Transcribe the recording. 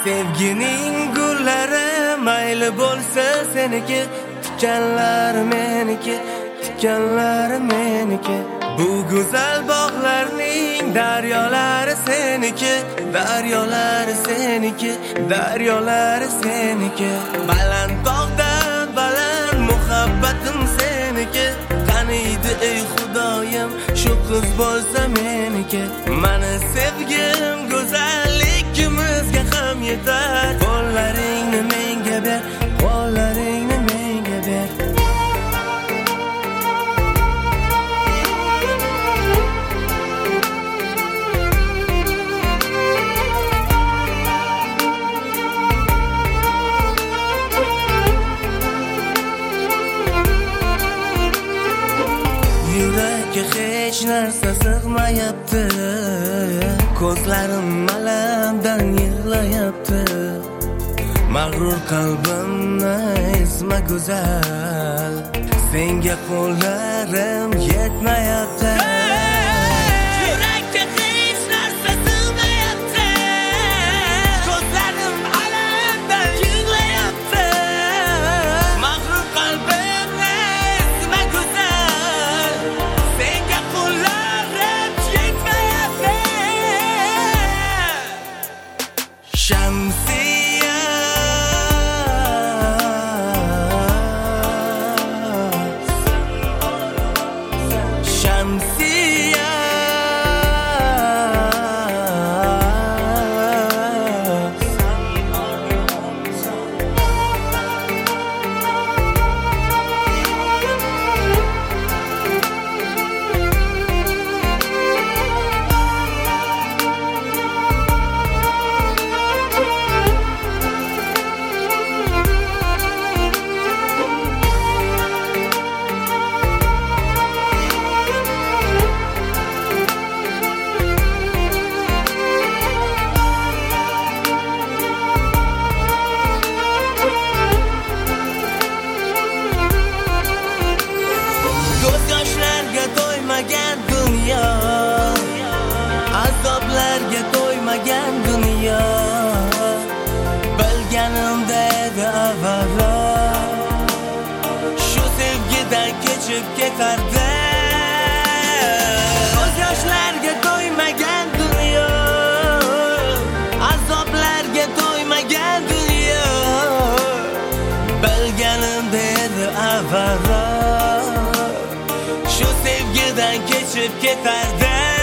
Sevgining gullari mayli bo'lsa seniki, tikanlar meniki, tikanlar meniki. Bu go'zal bog'larning daryolari seniki, daryolari seniki, daryolari seniki. Baland tog'dan baland muhabbatim seniki. Qaniydi ey Xudoyim shu qiz bo'lsa meniki. Mani sevgim go'zalligimizga ham yetar. Qo'llaringni menga ber, qo'llaringni menga ber. Yurakka hech narsa sig'mayapti, ko'zlarim alamdan yig'layapti. Mag'rur qalbimni esma go'zal, senga qo'llarim yetmayapti. Yurakka hech narsa sig'mayapti, ko'zlarim alamdan yig'layapti. Mag'rur qalbimni esma go'zal, senga qo'llarim yetmayapti. Shamsiya, Shamsiya, to'ymagan dunyo, azoblarga to'ymagan dunyo. Bilganimda edi avvalo, shu sevgidan kechib ketardi. Ko'z yoshlarga to'ymagan dunyo, azoblarga to'ymagan dunyo. Bilganimda edi avvalo, shu sevgidan kechib ketardi.